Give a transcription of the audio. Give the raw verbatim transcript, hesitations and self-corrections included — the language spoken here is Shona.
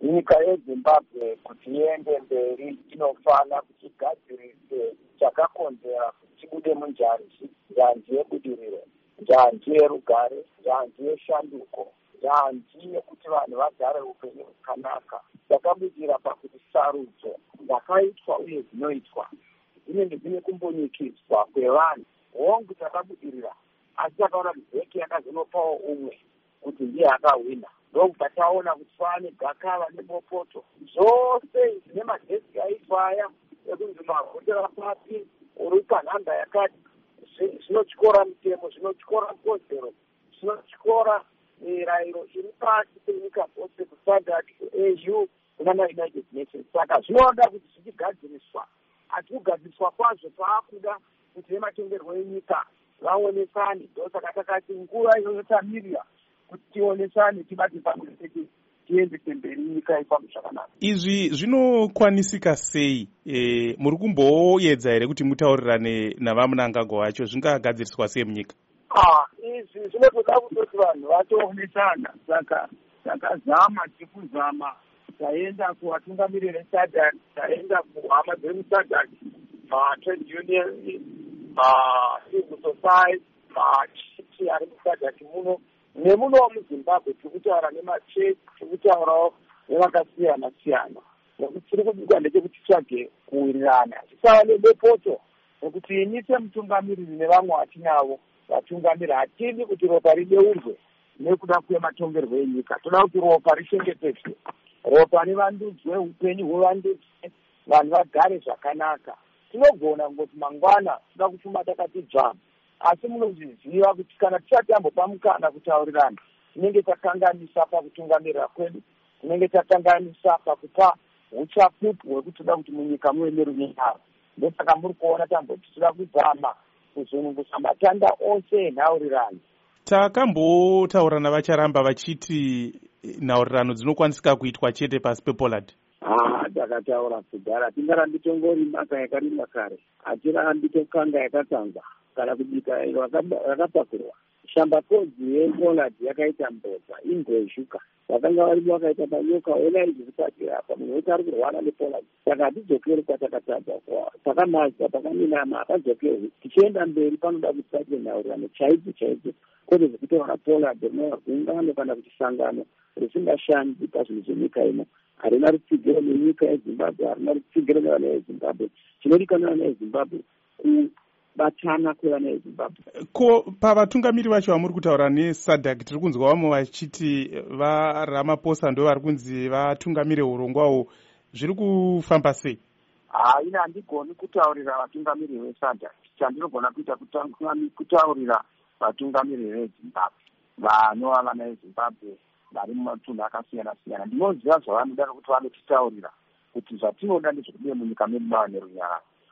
nyika yeZimbabwe kuti iende mberi inofana kuti igadzirise chakakonzera kuti tibude munjanji, njanji yebudiriro, njanji yerugare, njanji yeshanduko, njanji yekuti vanhu vagare upenyu hwakanaka. Takabudira pakuti sarudzo dzakaitwa uye dzinoitwa dzinenge dzine kumbonyikidzwa kwevanhu. Hongu takabudirira, asi takaona bheki yakazonopawo umwe kuti ndiye akahwina. Ndobva taona kuti pane gakava nebopoto zvose zvine magesi aitwa aya ekunzi mavhotera pasi uri panhanda yakati zvinotyora mitemo, zvinotyora kodzero, zvinotyora mirayiro iri pasi penyika dzose kusadc A U kunana United Nations. Saka zvinoda kuti zvichigadziriswa, asi kugadziriswa kwazvo taakuda kuti vematongerwo enyika vaonesane. Ndosaka takati nguva inoyotamirira kuti tionesane, tibate pamwe chete, tiendese mberi nyika ifambe zvakanaka. Izvi zvinokwanisika sei? E, muri kumboedza here kuti mutaurirane navamunangagwa wacho? Zvingagadziriswa sei munyika? Ah, izvi zvinotoda kutoti vanhu vatoonesana. Saka takazama tikuzama, taenda kuvatungamiriri vesadc, taenda kuhama dzemusadc, matrade union, civil society, machichi ari musadc muno nemunowo muZimbabwe. Tiri kutaura nemachechi, tiri kutaurawo nevakasiyana siyana, nekuti tiri kubikwa ndechekuti tsvage kuwirirana, tisava nebepoto nekuti ini semutungamiriri nevamwe vatinavo vatungamiri hatidi kuti ropa ribeurwe nekuda kwematongerwo enyika. Toda kuti ropa richengetedzwe, ropa rivandudzwe, upenyu huvandudzwe, vanhu vagare zvakanaka. Tinogona kungoti mangwana toda kufuma takati dzvamu, asi munozviziva kuti kana tisati tambopa mukana kutaurirana, tinenge takanganisa pakutungamirira kwedu, tinenge takanganisa pakupa uchapupu hwekuti toda kuti munyika muve nerunyaro. Ndosaka muri kuona tamboti toda kuzama kuzunungusa matanda ose enhaurirano. Takambotaurana vacharamba vachiti nhaurirano dzinokwanisika kuitwa chete pasi pePoland. Ah, takataura kudhara, tingarambi tongori maka yakarima kare, hatirambi tokanga yakatangwa kana kubika rakapakurwa. Shambakodzi yePoland yakaita mbodza, ingozhuka. Vakanga varimo vakaita manyoka, ona izvi zvipati apa, munhu wese ari kurwana nePoland. Saka hatidzokeri kwatakatadza, takamazwa, takaminama, hapadzokeri. Tichienda mberi panoda kuti paite nhaurirano chaidzo chaidzo, kwete zvekutaura Poland rinova gungano kana kuti sangano risingashandi pazvinhu zvenyika ino. Harina rutsigiro nenyika yeZimbabwe, harina rutsigiro nevana veZimbabwe. Chinodikanwa vana veZimbabwe kubatana kwevana veZimbabwe. Ko pavatungamiri vacho vamuri kutaura nesadc, tiri kunzwa vamwe vachiti vaRamaphosa ndo vari kunzi vatungamire urongwawo. Zviri kufamba sei? Ah, ina handigoni kutaurira vatungamiri vesadc. Chandinogona kuita kutaurira vatungamiri veZimbabwe, vanova vana veZimbabwe vari mumatunhu akasiyana siyana. Ndinoziva zvavanoda kuti vanotitaurira kuti zvatinoda ndezvekubude munyika medu mava nerunyararo.